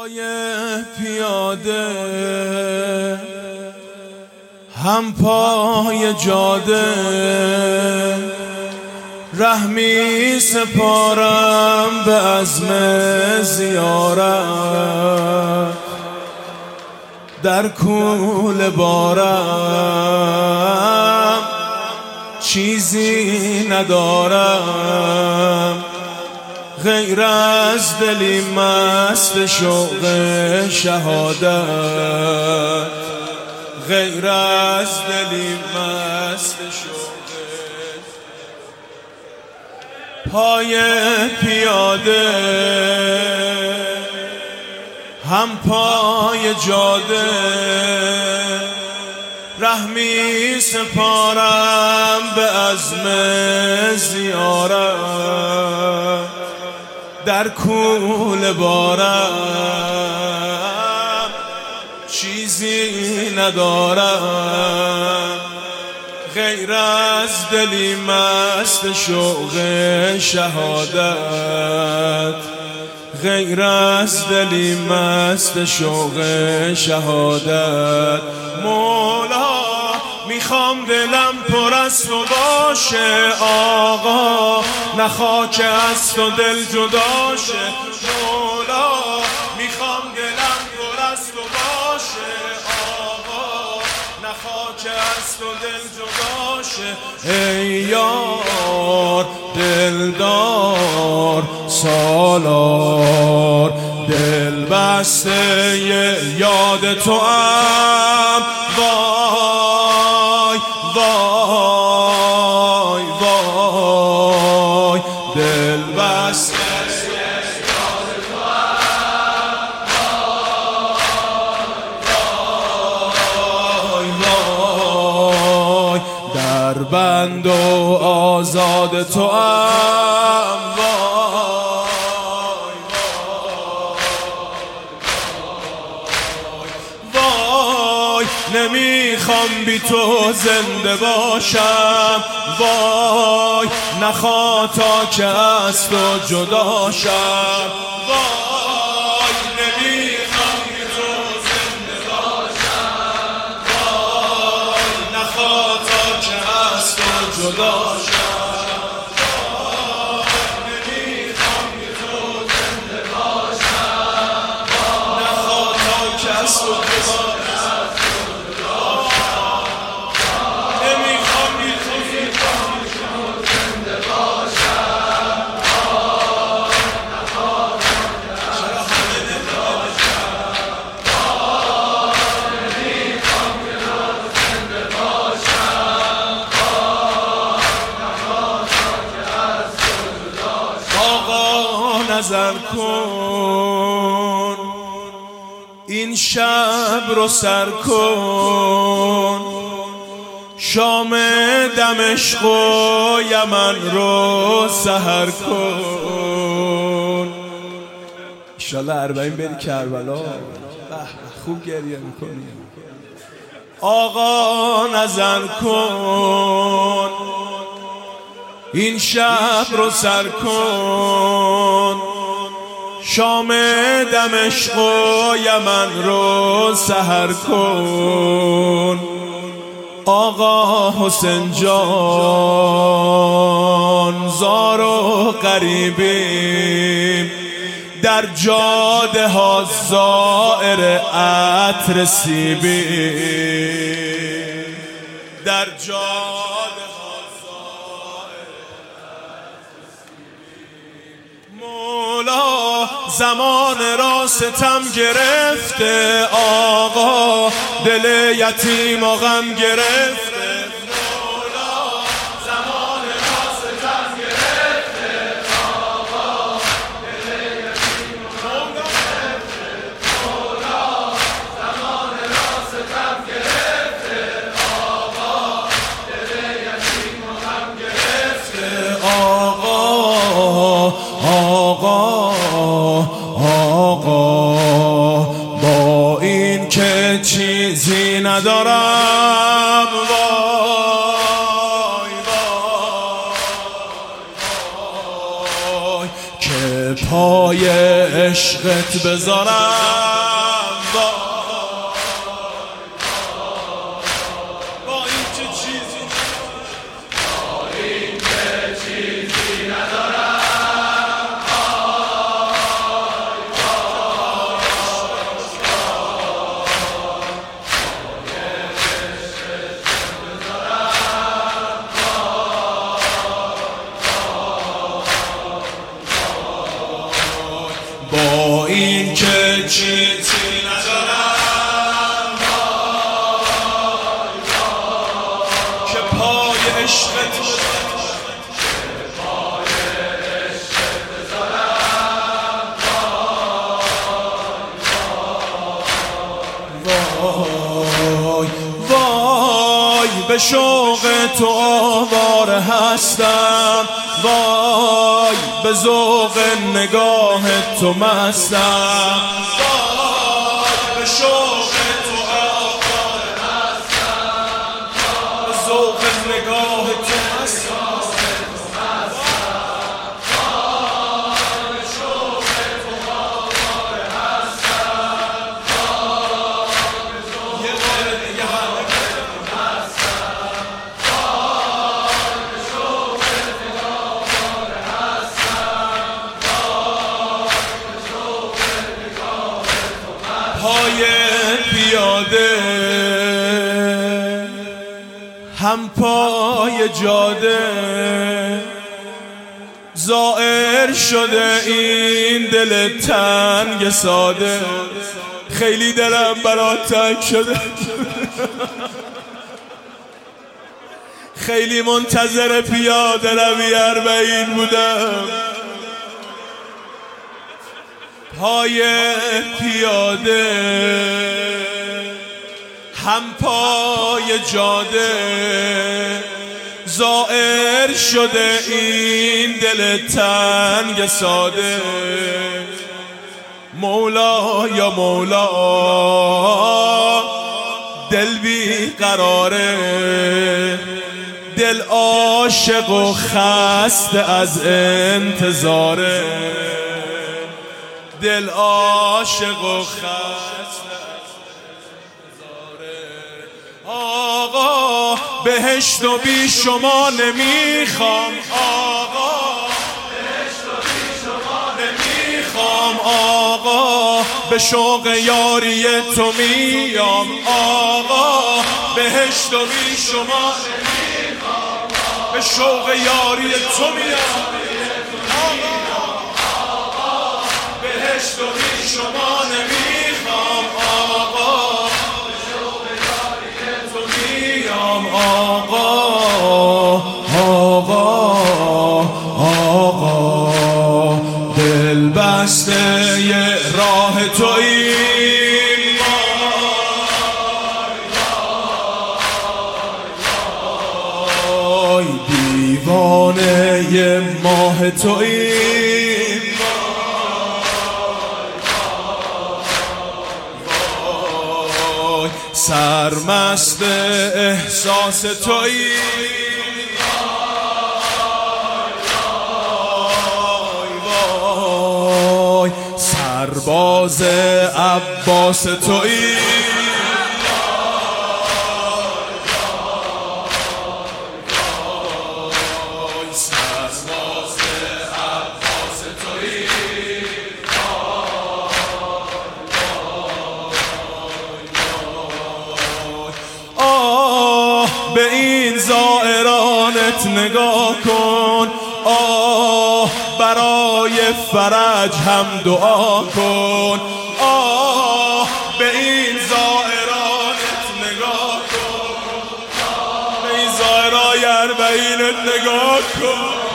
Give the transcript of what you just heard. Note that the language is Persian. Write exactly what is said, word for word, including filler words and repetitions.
پای پیاده هم پای جاده رحمی سپارم به عزم زیارت در کوله بارم چیزی ندارم غیر از دلی مست شوق شهادت غیر از دلی مست شوق پای پیاده هم پای جاده رحمی سپارم به عزم زیارت در کوله بارم چیزی ندارم غیر از دلی مست شوق شهادت غیر از دلی مست شوق شهادت مولا میخوام دلم پر از تو باشه آقا نه خاک از تو دل جدا شه مولا میخوام دلم پر از تو باشه آقا نه خاک از تو دل جدا شه ای یار دلدار سالار دل بسته یاد تو ام وای وای وای دل بسته یاد تو ام وای وای در بند و آزاد تو ام نمیخوام بی تو زنده باشم وای نخوا تا که از تو جدا شم وای نمیخوام بی تو زنده باشم وای نخوا تا که از تو جدا شم وای نمیخوام بی تو زنده باشم وای نخوا تا که از تو جدا شم نظر کن این شب رو سر کن شام دمشق و یمن رو سحر کن انشالله اربعین بری کربلا خوب گریه میکنی آقا نظر کن این شب رو سر کن شام دمشق و یمن رو سحر کن آقا حسین جان زار و غریبیم در جاده ها زائر عطر سیبیم در جاده مولا زمان را ستم گرفته آقا دل یتیم و غم گرفته مولا زمان را ستم گرفته آقا دل یتیم و غم گرفته مولا زمان را ستم گرفته آقا دل یتیم و غم گرفته آقا آقا آقا با این که چیزی ندارم وای وای وای که پای عشق عشقت بذارم با با این که چیزی با این که چیزی ندارم با این که چیزی ندارم که پای عشقت وای وای به شوق تو آواره هستم، وای به ذوق نگاه تو مستم، وای به شوق تو آواره هستم، به ذوق نگاه تو مستم. پای پیاده هم پای جاده زائر شده این دل تنگ ساده، خیلی دلم برات تنگ شده، خیلی منتظر پیاده روی اربعین بودم. پای پیاده هم پای جاده زائر شده این دل تنگ ساده. مولا یا مولا دل بی قراره، دل عاشق و خسته از انتظاره، دل عاشق و خسته از انتظاره. آقا بهشت و بی شما نمیخوام، آقا بهشت و بی شما نمیخوام، آقا به شوق یاری تو میام، آقا بهشت و بی شما نمیخوام، به شوق یاری تو میام، بهشت و بی شما نمیخوام، آقا به شوق یاری تو میام، آقا آقا آقا دل بسته ی راه توییم، وای دیوانه ی ماه توییم، سرمست احساس تویی، وای سرباز عباس تویی، سرباز عباس تویی. به این زائرانت نگاه کن، آه برای فرج هم دعا کن، آه به این زائرانت نگاه کن، به این زائرای اربعینت نگاه کن.